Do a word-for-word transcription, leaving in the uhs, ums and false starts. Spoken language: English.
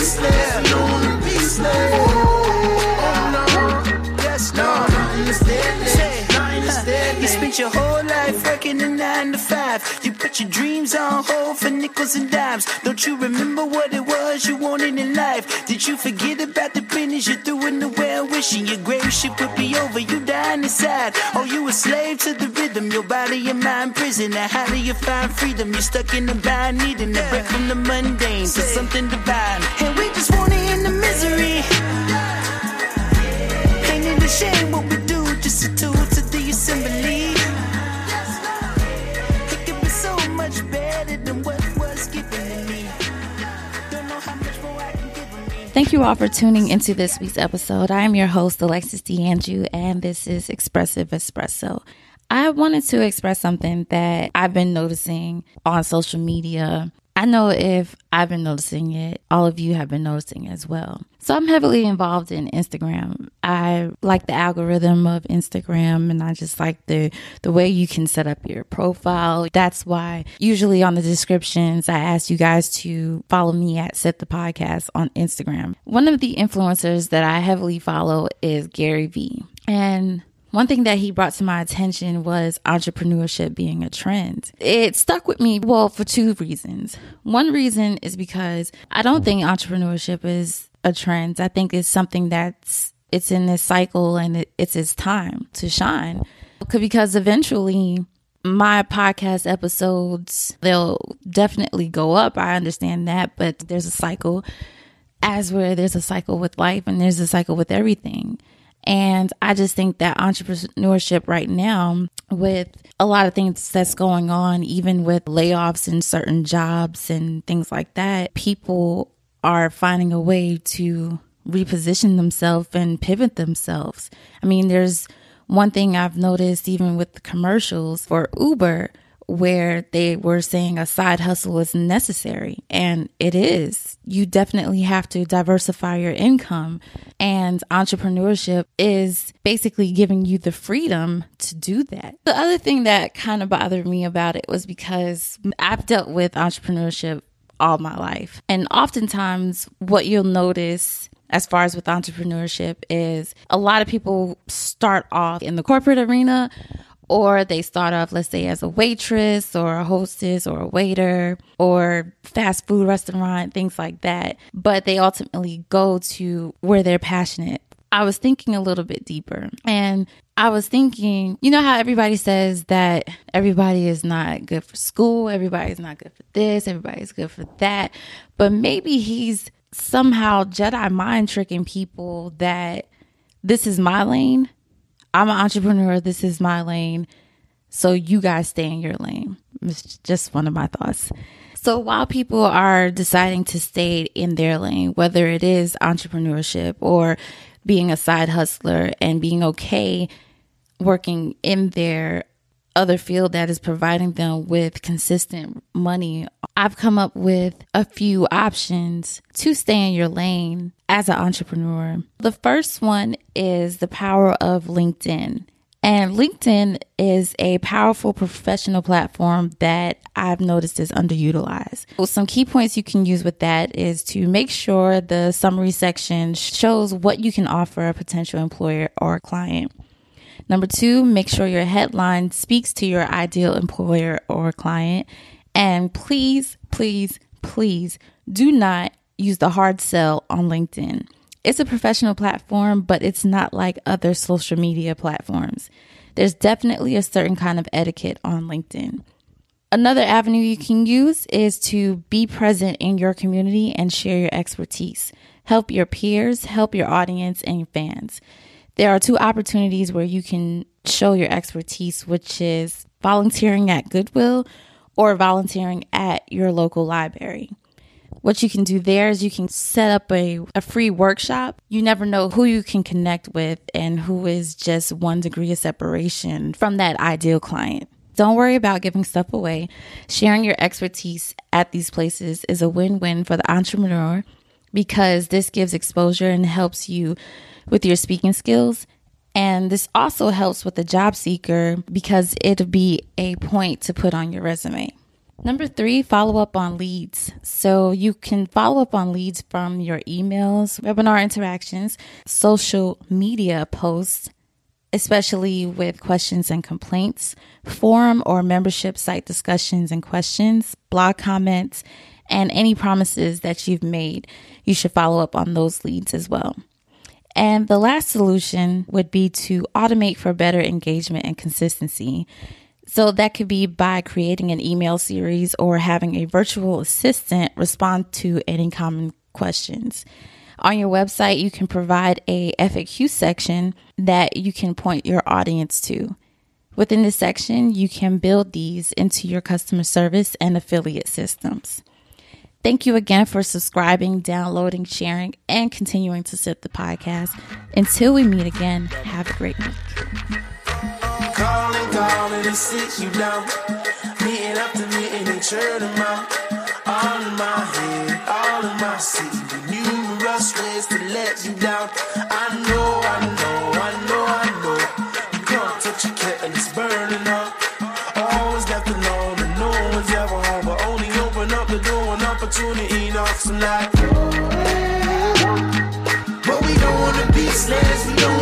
beastless. You don't wanna be slave. Oh no, that's no. Not in the steadiness. Not in the steadiness. You spent your whole life working a nine to five. You put your dreams on hold for nickels and dimes. Don't you remember what it was you wanted in life? Did you forget about the pennies you threw in the well, wishing your grave ship would be over? You dying inside. Oh, you a slave to the rhythm. Your body and mind prison. Now how do you find freedom? You're stuck in the bind, needing a break from the mundane to something divine. And we just want to end the misery. Ain't it a shame what we do just to tool to the assembly? It could be so much better than what was given to me. Don't know how much more I can give of me. Thank you all for tuning into this week's episode. I am your host, Alexis DeAndrew, and this is Expressive Espresso. I wanted to express something that I've been noticing on social media. I know if I've been noticing it, all of you have been noticing as well. So I'm heavily involved in Instagram. I like the algorithm of Instagram, and I just like the, the way you can set up your profile. That's why usually on the descriptions, I ask you guys to follow me at Set the Podcast on Instagram. One of the influencers that I heavily follow is Gary Vee. And one thing that he brought to my attention was entrepreneurship being a trend. It stuck with me, well, for two reasons. One reason is because I don't think entrepreneurship is a trend. I think it's something that's, it's in this cycle and it, it's its time to shine. Because eventually my podcast episodes, they'll definitely go up. I understand that, but there's a cycle, as where there's a cycle with life and there's a cycle with everything. And I just think that entrepreneurship right now, with a lot of things that's going on, even with layoffs in certain jobs and things like that, people are finding a way to reposition themselves and pivot themselves. I mean, there's one thing I've noticed even with the commercials for Uber, where they were saying a side hustle is necessary, and it is. You definitely have to diversify your income, and entrepreneurship is basically giving you the freedom to do that. The other thing that kind of bothered me about it was because I've dealt with entrepreneurship all my life, and oftentimes what you'll notice as far as with entrepreneurship is a lot of people start off in the corporate arena, or they start off, let's say, as a waitress or a hostess or a waiter or fast food restaurant, things like that. But they ultimately go to where they're passionate. I was thinking a little bit deeper, and I was thinking, you know how everybody says that everybody is not good for school, everybody's not good for this, everybody's good for that. But maybe he's somehow Jedi mind tricking people that this is my lane. I'm an entrepreneur. This is my lane. So you guys stay in your lane. It's just one of my thoughts. So while people are deciding to stay in their lane, whether it is entrepreneurship or being a side hustler and being okay working in their other field that is providing them with consistent money, I've come up with a few options to stay in your lane as an entrepreneur. The first one is the power of LinkedIn. And LinkedIn is a powerful professional platform that I've noticed is underutilized. Well, some key points you can use with that is to make sure the summary section shows what you can offer a potential employer or client. Number two, make sure your headline speaks to your ideal employer or client. And please, please, please do not use the hard sell on LinkedIn. It's a professional platform, but it's not like other social media platforms. There's definitely a certain kind of etiquette on LinkedIn. Another avenue you can use is to be present in your community and share your expertise. Help your peers, help your audience and your fans. There are two opportunities where you can show your expertise, which is volunteering at Goodwill or volunteering at your local library. What you can do there is you can set up a, a free workshop. You never know who you can connect with and who is just one degree of separation from that ideal client. Don't worry about giving stuff away. Sharing your expertise at these places is a win-win for the entrepreneur because this gives exposure and helps you with your speaking skills. And this also helps with the job seeker because it'll be a point to put on your resume. Number three, follow up on leads. So you can follow up on leads from your emails, webinar interactions, social media posts, especially with questions and complaints, forum or membership site discussions and questions, blog comments, and any promises that you've made. You should follow up on those leads as well. And the last solution would be to automate for better engagement and consistency. So that could be by creating an email series or having a virtual assistant respond to any common questions. On your website, you can provide a F A Q section that you can point your audience to. Within this section, you can build these into your customer service and affiliate systems. Thank you again for subscribing, downloading, sharing, and continuing to sip the podcast. Until we meet again, have a great week. Calling, calling to sit you down. Meeting after meeting and churn them out. All in my head, all in my city. Numerous ways to let you down. I know, I know, I know, I know. You can't touch your cat and it's burning up. Always left alone and no one's ever home. But only open up the door when opportunity knocks tonight. But we don't wanna be slaves, we don't